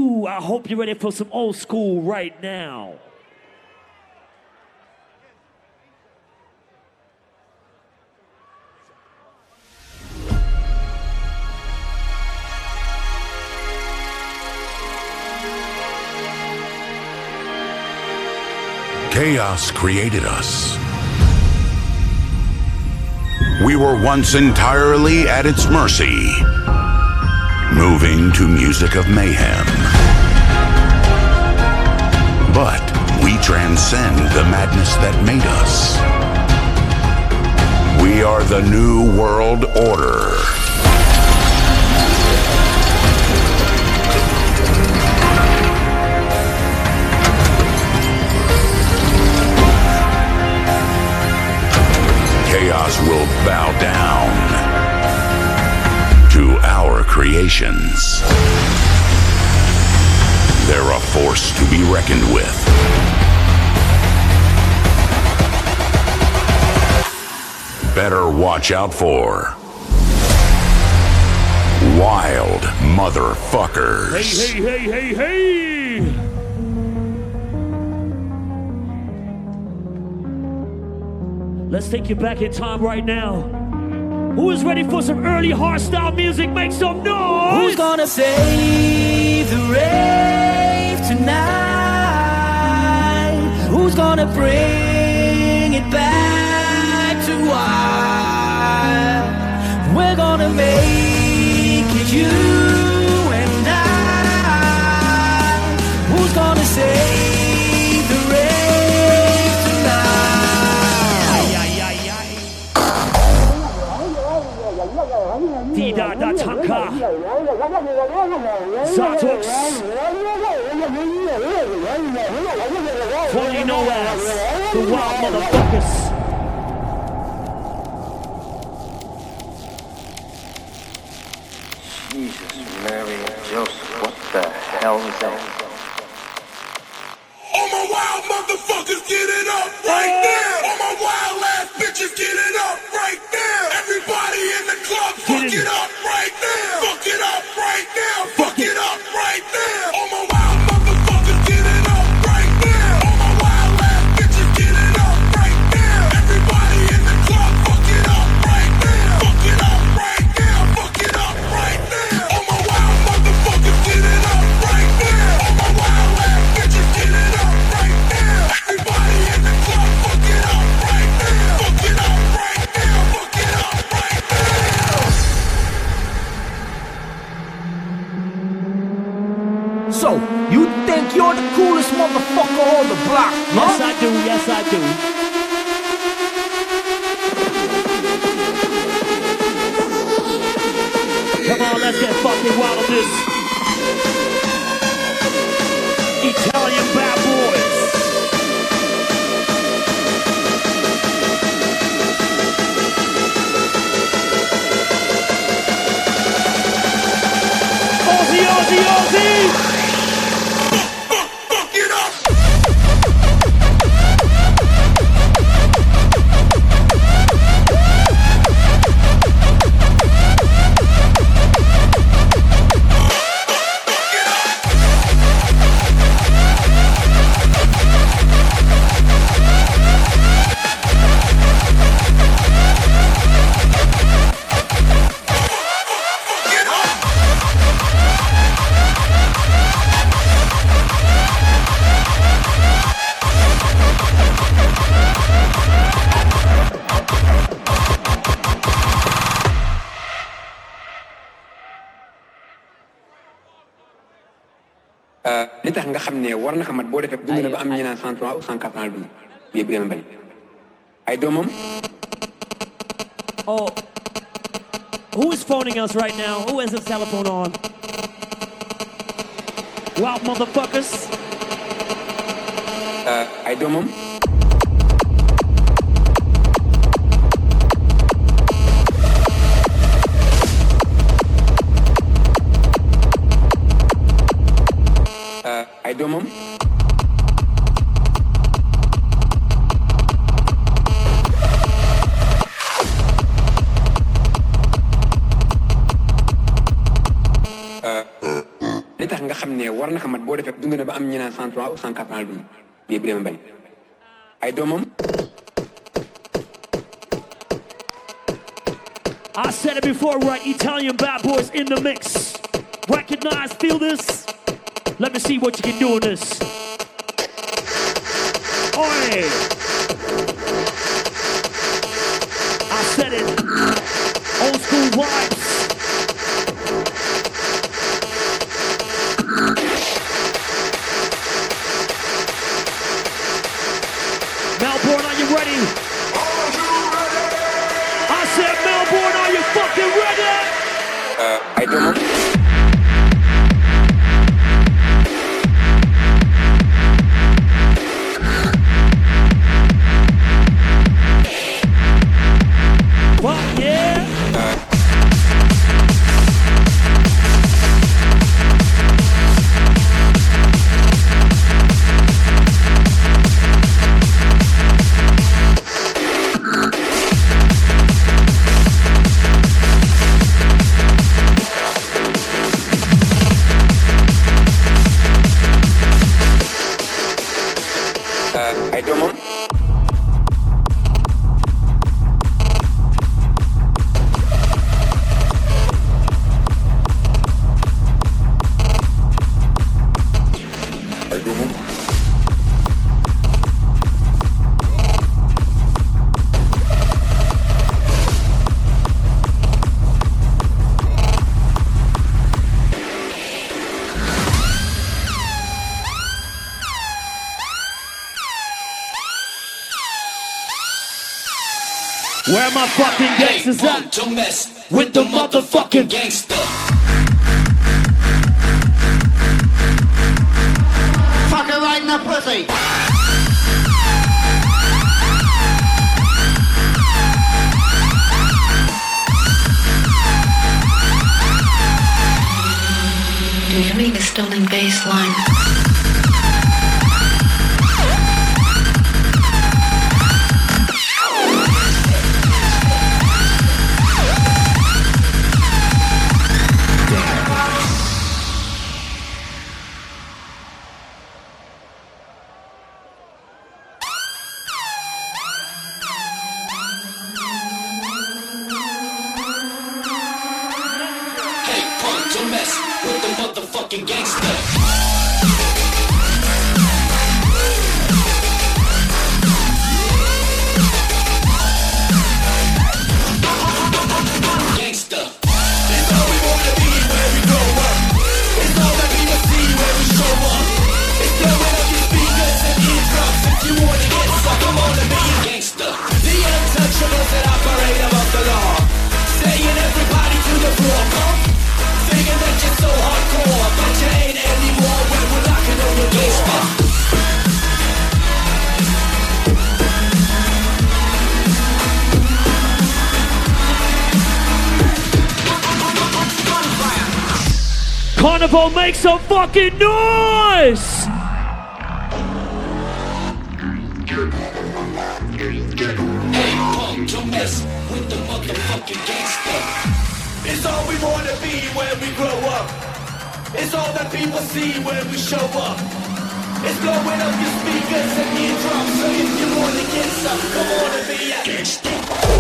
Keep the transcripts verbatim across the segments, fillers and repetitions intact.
Ooh, I hope you're ready for some old school right now. Chaos created us. We were once entirely at its mercy, moving to music of mayhem. But we transcend the madness that made us. We are the New World Order. Chaos will bow down to our creations. They're a force to be reckoned with. Better watch out for wild motherfuckers. Hey, hey, hey, hey, hey! Let's take you back in time right now. Who is ready for some early hardstyle music? Make some noise! Who's gonna save the rave tonight? Who's gonna bring it back to wild? We're gonna make it you and I. Who's gonna save the rave tonight? D-Dot Tanka Zatox, formerly known as the Wild Motherfuckers. Jesus, Mary, Joseph, what the hell is that? All my wild motherfuckers, get it up right now! All my wild ass bitches, get it up right now! Everybody in the club, fuck it up right now! Fuck it up right now! Fuck it up right now! All my wild motherfuckers, get it up right now! All my wild ass bitches, get it up right now! Everybody in the club, fuck it up right now! Fuck it up right now! Fuck it up right now! All my wild motherfuckers, get it up right now! All my wild ass bitches, get it up right now! Everybody in the club, fuck it up right now! Fuck it up right now! Fuck it up right now! So, you think you're the coolest motherfucker on the block, huh? Yes, I do. Yes, I do. Come on, let's get fucking wild on this. Italian bad boys. Ozzy, Ozzy, Ozzy! Fuck it up! li tax nga xam ne war na xamat boo defee dund na ba am ñu naan cent trois ou cent quatre ans dund yëpp gën a bari ay doomam. Oh, who is phoning us right now? Who has his telephone on? Wild motherfuckers. ay doomam. ay doomam. li tax nga xam ne war na ko mat boo defee dund na ba am ñu naan cent trois ou cent quatre ans dund bii Birima Mbaye ay doomam. I said it before, right? Italian bad boys in the mix. Recognize, feel this. Let me see what you can do in this. Oi! I said it. Old school vibes. Melbourne, are you ready? I said, Melbourne, are you fucking ready? Uh, I don't know. Fuck yeah. Uh, I don't know. Where are my fucking gangsters at? Don't mess with the motherfucking gangster. Fucking right in the pussy. Do you mean the stolen bass line? Don't mess with the motherfucking gangster. Gangster. It's all we wanna be where we grow up. It's all that we will see where we show up. It's blowing up your speakers and eardrums. If you wanna get stuck, come on and be a gangster. The untouchables that operate above the law. Saying everybody to the floor, come. Thinking that you're so hardcore, but you ain't anymore when we're knocking on your door. Carnival, make some fucking noise! Hey punk, don't mess with the motherfucking gangster. It's all we wanna be when we grow up. It's all that people see when we show up. It's blowing up your speakers and eardrums. So if you wanna get some, come on and be a gangster.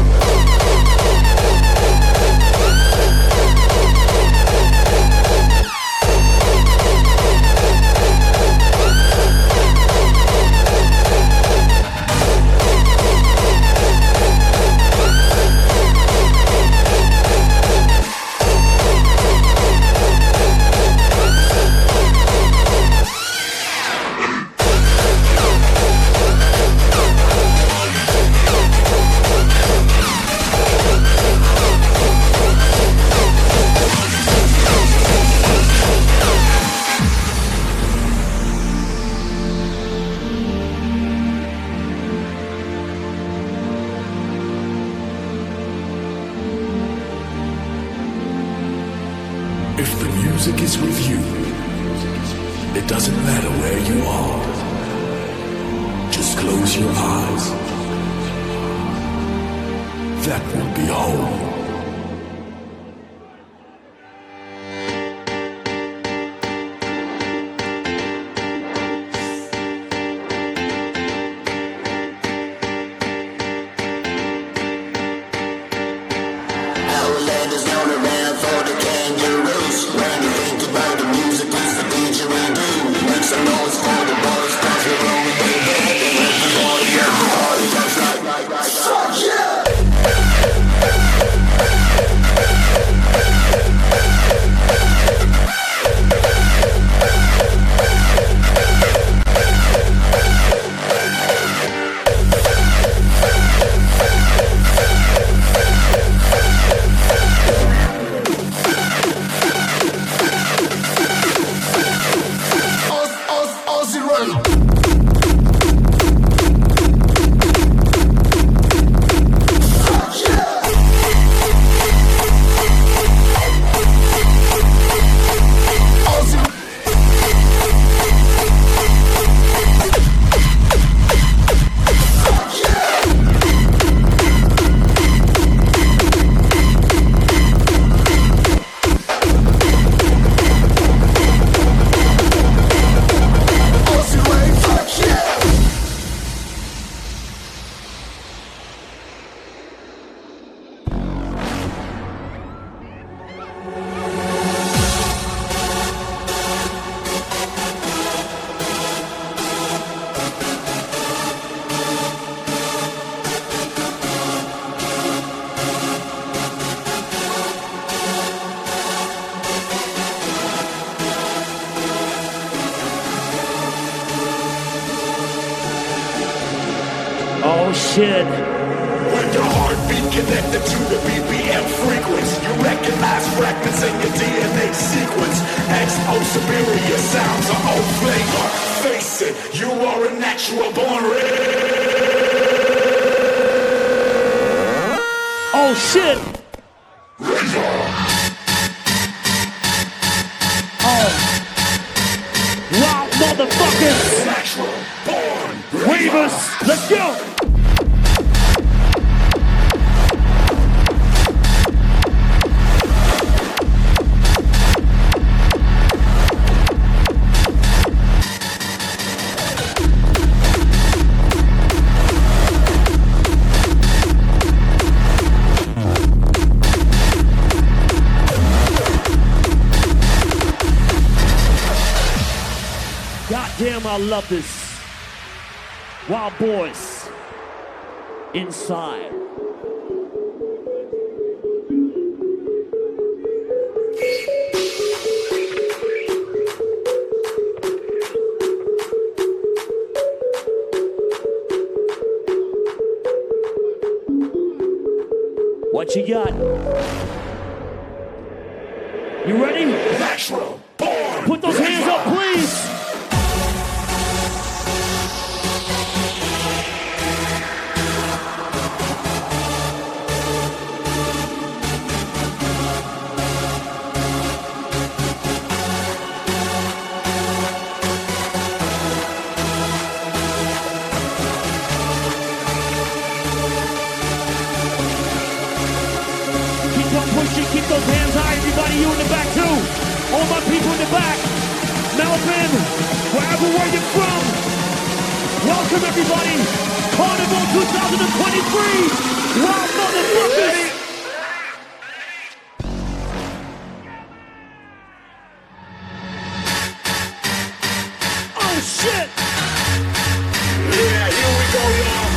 If the music is with you, it doesn't matter where you are. Just close your eyes. That will be home. shit. When your heartbeat connected to the B P M frequency, you recognize fragments in your D N A sequence. X O superior sounds are O flavor. Face it, you are a natural born Oh shit! Oh. Wow, motherfuckers! natural born Ravers, let's go! Damn, I love this. Wild Boys. Inside. What you got? You ready? natural born. Put those hands up, please. Keep those hands high, everybody, you in the back too. All my people in the back. Melbourne, wherever where you're from. Welcome everybody. Carnival twenty twenty-three. Wild motherfuckers. Oh shit. Yeah, here we go, y'all.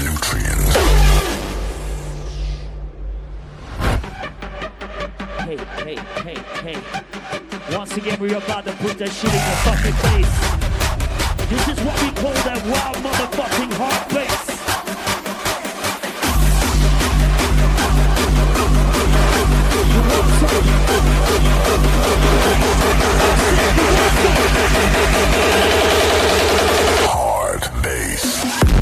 nutrients. Hey, hey, hey, hey. Once again, we're about to put that shit in your fucking face. This is what we call that wild motherfucking hard bass. Hard bass.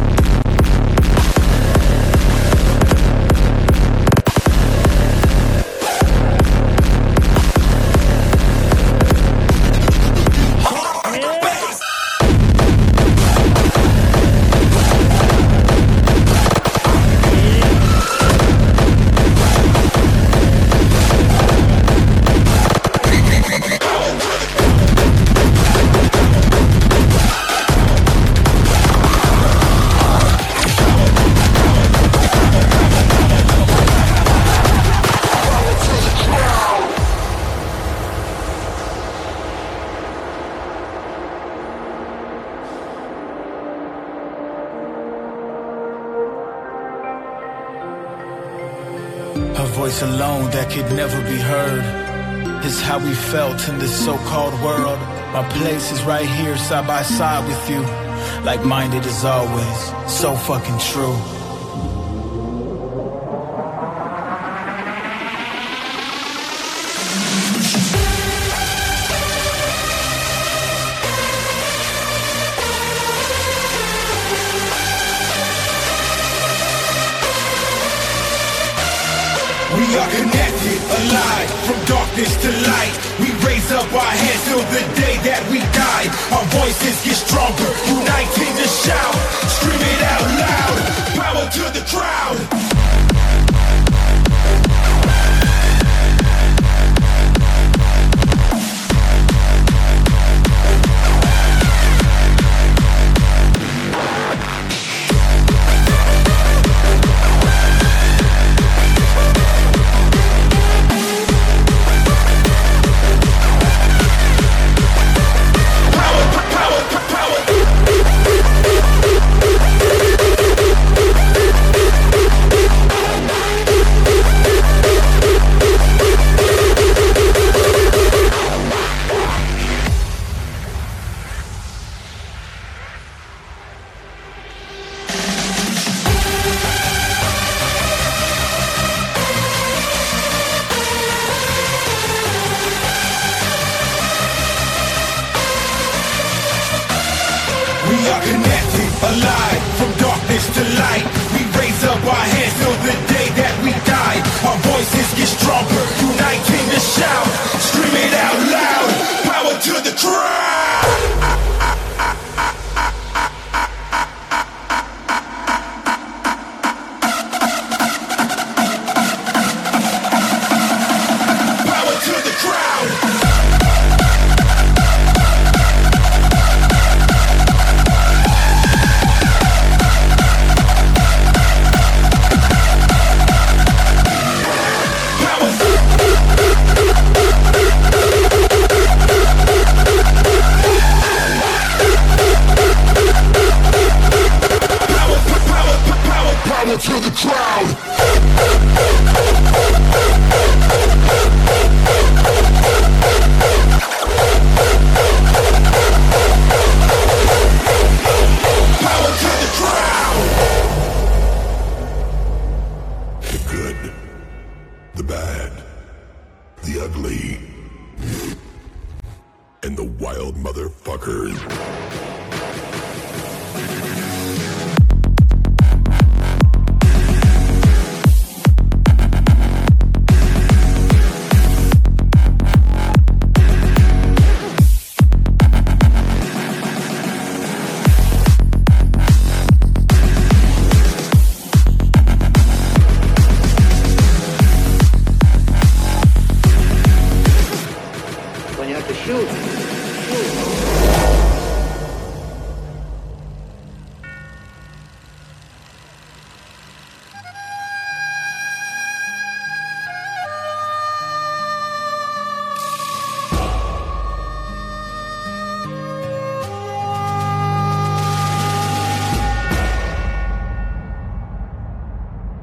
Voice alone that could never be heard is how we felt in this so-called world. My place is right here side by side with you, like-minded as always, so fucking true. We are connected, alive, from darkness to light. We raise up our hands till the day that we die. Our voices get stronger, uniting to shout. Scream it out loud, power to the crowd.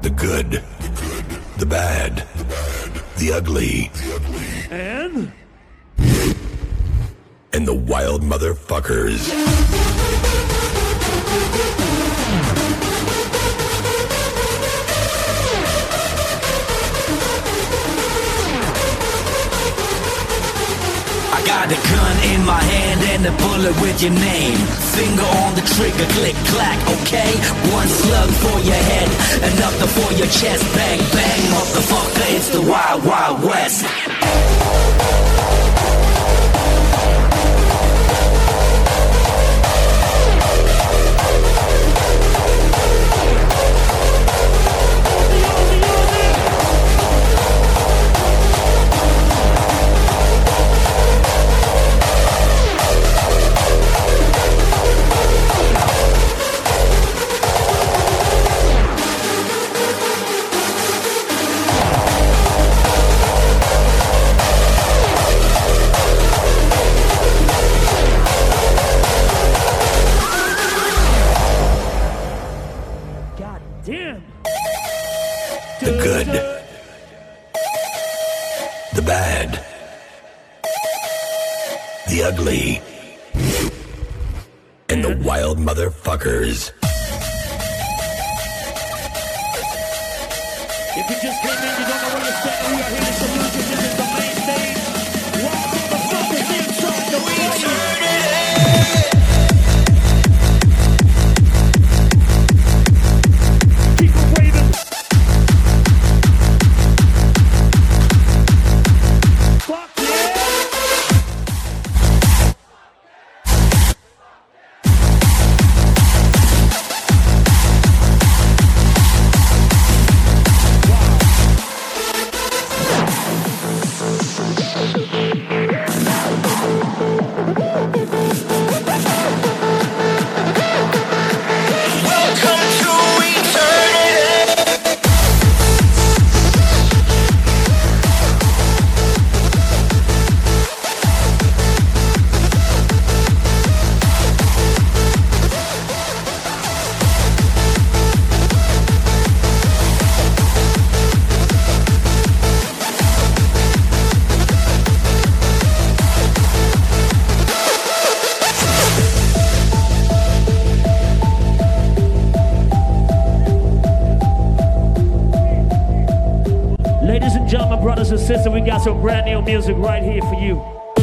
The good, the bad, the ugly, and and the wild motherfuckers. I got a gun in my hand and a bullet with your name. Finger on the trigger, click, clack, okay? One slug for your head, another for your chest. Bang, bang, motherfucker, it's the Wild Wild West. Ugly and the wild motherfuckers. If you just came in, you don't know where you're standing. We are here to salute you. This is the main stage. Wild motherfuckers inside the keep it waving. Fuck yeah. Sister, we got some brand new music right here for you.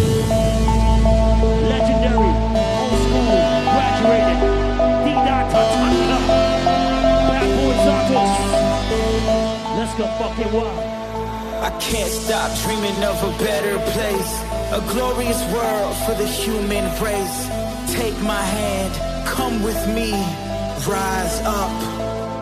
Legendary, old school, graduated, D-Dot, touch it up. Bad Boy Santos. Let's go fucking wild. I can't stop dreaming of a better place, a glorious world for the human race. Take my hand, come with me, rise up.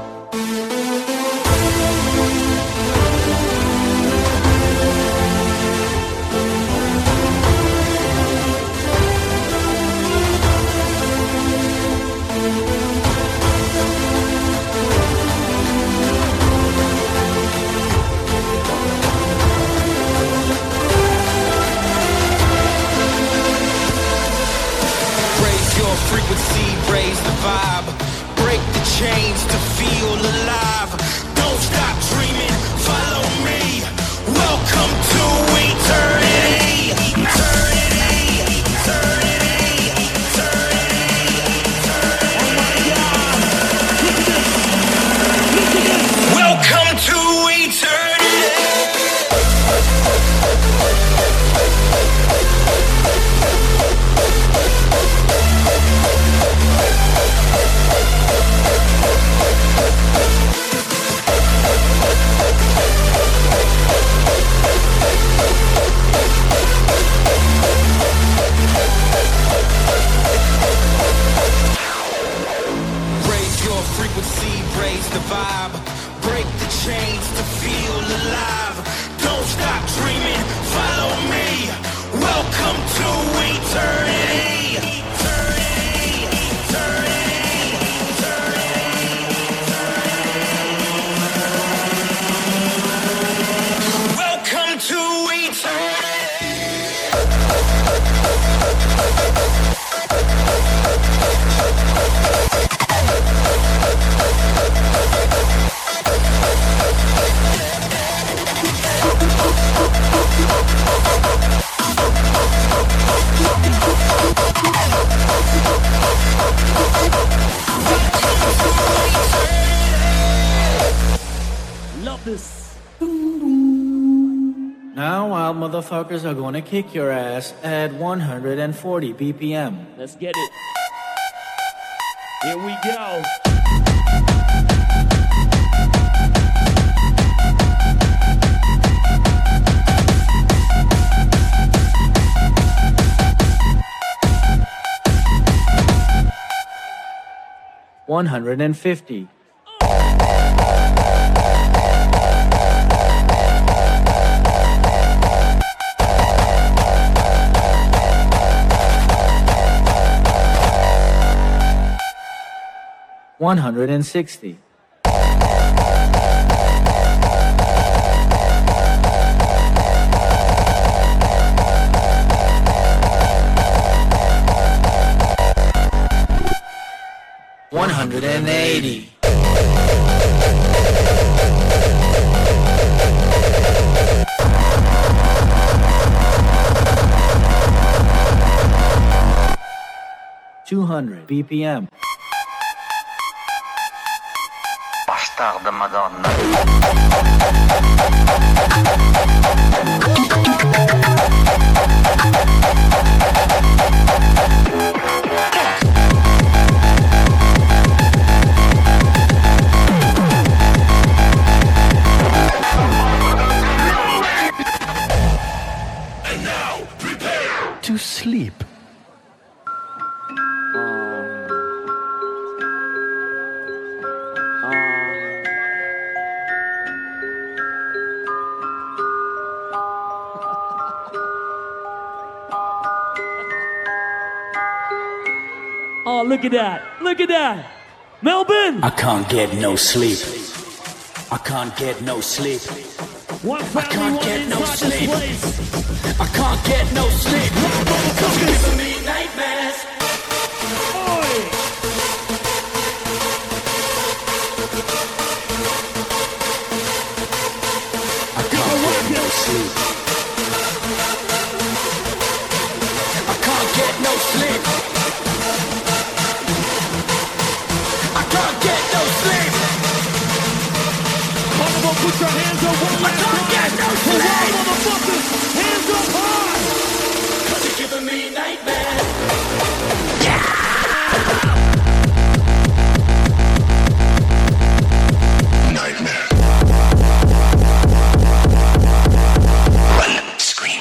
Frequency, raise the vibe, break the chains to feel alive. Don't stop dreaming, follow me. Welcome to eternity. Eternity, eternity, eternity, eternity. Oh my God! Look at this! Look at this! Welcome to eternity. Raise the vibe, break the chains to feel alive. Don't stop dreaming, follow me. Welcome to eternity. Eternity, eternity, eternity, eternity. Welcome to eternity. about this. Now wild motherfuckers are gonna kick your ass at one hundred forty B P M. Let's get it. Here we go. one hundred fifty. one hundred sixty. one hundred eighty. two hundred B P M. Bastarda Madonna. And now, prepare to sleep. Oh, look at that. Look at that. Melbourne. I can't get no sleep. I can't get no sleep. One I family, can't one get no inside this sleep. place. I can't get no sleep. Motherfuckers. Giving me nightmares. Oi. I can't get no sleep. I can't get no sleep. I can't get no sleep. Carnival, put your hands up one last time. I can't get no For sleep. all motherfuckers, hands up high. Cause you're giving me nightmares. nightmare. Run, scream.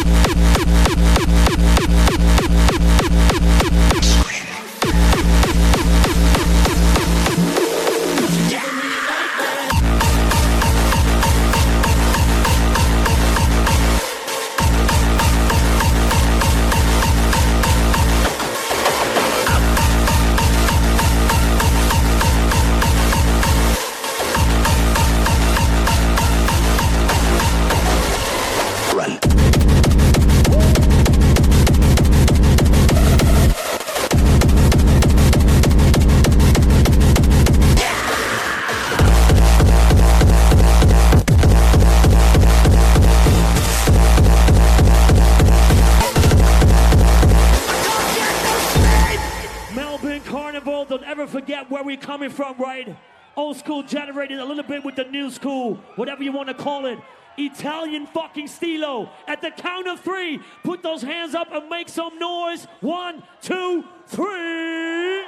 Carnival, don't ever forget where we're coming from, right? Old school generated a little bit with the new school, whatever you want to call it. Italian fucking stilo. At the count of three, put those hands up and make some noise. One, two, three.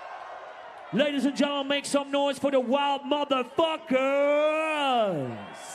Ladies and gentlemen, make some noise for the wild motherfuckers.